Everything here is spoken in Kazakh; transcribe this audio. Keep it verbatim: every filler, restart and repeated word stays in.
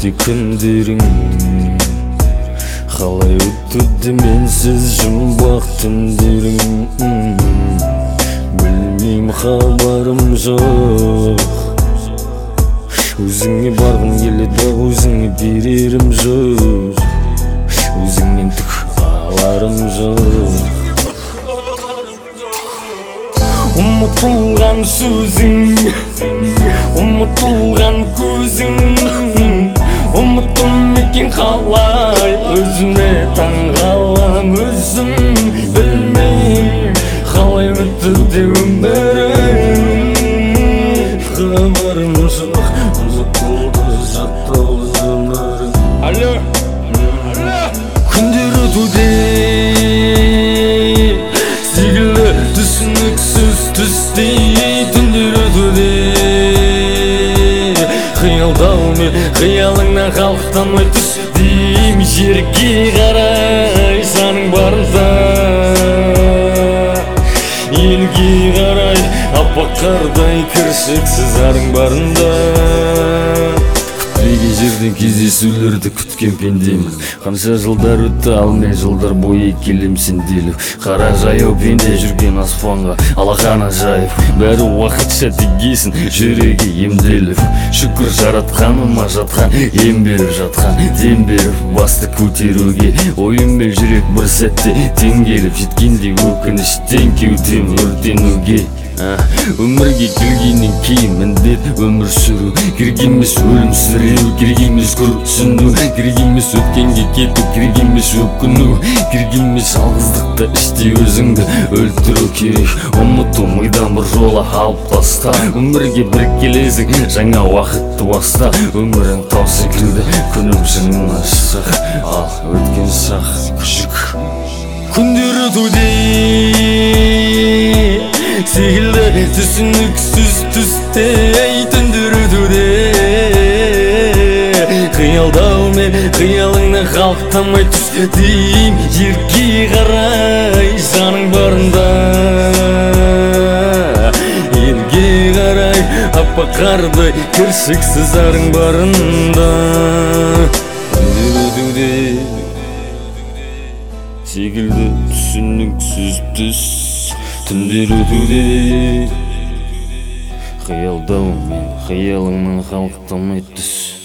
өтті күндерің, қалай өтті менсіз жұмбақ түндерің. Білмейм, хабарым жоқ, өзіңе барғым келеді, өзіңе берерім жоқ, өзіңнен түк аларым жоқ. Ұмытылған сөзің, ұмытылған көзің, ұмыттым екен қалай, өзіме таңғалам өзім. Білмейм, қалай өтті де өмірім, хабарым жоқ, ұмытылды жаттаулы өмірім. Алло, күндер өтуде секілді түсініксіз түстей, түндер өтуде қиялдаумен қиялыңнан қалықтамай түс дейм. Жерге қарай саның барында, елге қарай аппақ қардай кіршіксіз арың барында. Күтпеген жерден кездесулерді күткен пендемін, қанша жылдар өтті, ал мен жылдар бойы келем сенделіп. Қара жаяу пенде жүрген аспанға алақаны жайып, бәрі уақытша тегесін жүрегі емделіп. Шүкір жаратқаныма жатқан, ем беріп жатқан, дем беріп басты көтеруге. Ойым мен жүрек бір сәтте тең келіп жеткенде, өкініштен кеудем өртенуге. Өмірге келгеннен кейін міндет өмір сүру, керек емес өлімсіреу, керек емес күрсіну, керек емес өткенге кету, керек емес өкіну, керек емес жалғыздықта іште өзіңді өлтіру керек. Ұмыту мидан бір жола алып таста, өмірге бір келесің, жаңа уақытты баста. Өмірің тау секілді, күнім жыңын ашық, ал өткен шақ күшік. Күндер өтуде секілді түсініксіз түстей, түндер өтуде қиялдаумен қиялыңнан қалықтамай түс дейм. Жерге қарай жаның барында, елге қарай аппақ қардай кіршіксіз арың барында. Күндер өтуде секілді түсініксіз түс, түндер өтуде қиялдаумен қиялыңнан қалықтамай түс.